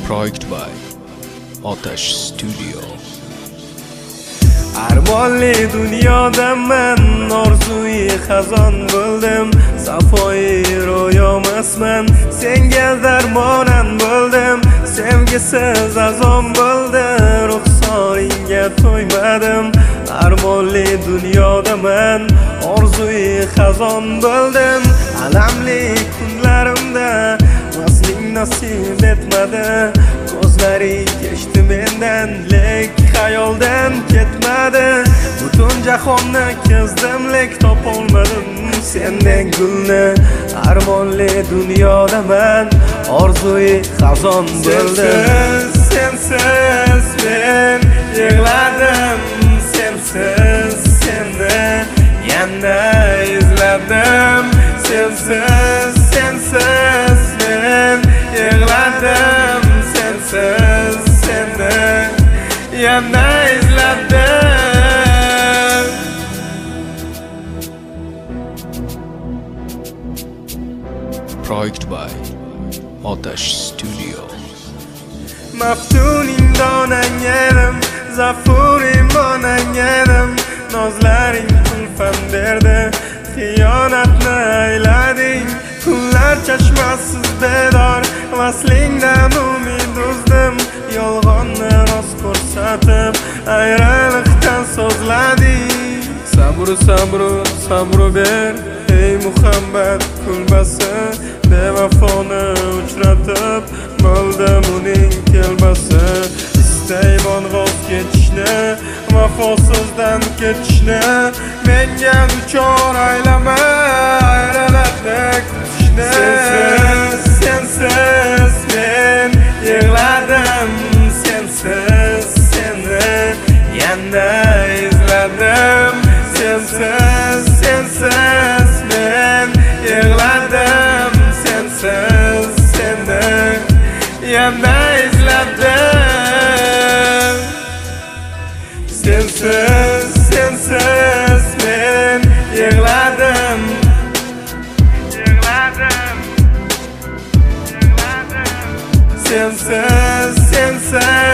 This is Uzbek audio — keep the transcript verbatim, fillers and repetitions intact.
Project by Otash Studio. Armonli dunyoda men orzui xazon bo'ldim, safoi ro'yomasman, senga darmonan bo'ldim, sevgisiz azon bo'ldi, ruxsoringga to'ymadim. Armonli dunyoda men orzui xazon bo'ldim, alamli kunlarimda vasling nasib etmadi, ko'zlaring kechdi mendan, lek xayoldan ketmadi. Butun jahonni kezdim, lek topolmadim sendek gulni. Armonli dunyoda men orzui xazon bo'ldim. Sensiz men yig'ladim, sensiz seni yana izladim. Sensiz sensiz men yig'ladim, sensiz seni yana izladim. Project by Otash Studio. Maftuning donang edim, zafurim onang edim, nozlaring kulfam berdi, xiyonatni aylading. Kunlar chashmasiz bedor, vaslingdan umid uzdim, yolg'onni rost ko'rsatib ayriliqdan so'zlading. Sabr sabr sabr ber, ey muhabbat kulbasi, bevafoni uchratib bo'ldim uning kelbasi. Istayman voz kechishni, vafosizdan ketishni, menga duchor aylama ayriladek kutishni. Sensiz sensiz men yig'ladim, sensiz seni yana izladim. Sensiz sensiz men yig'ladim, sensiz seni yana izladim. Sensiz sensiz men yig'ladim, yig'ladim, yig'ladim. Sensiz sensiz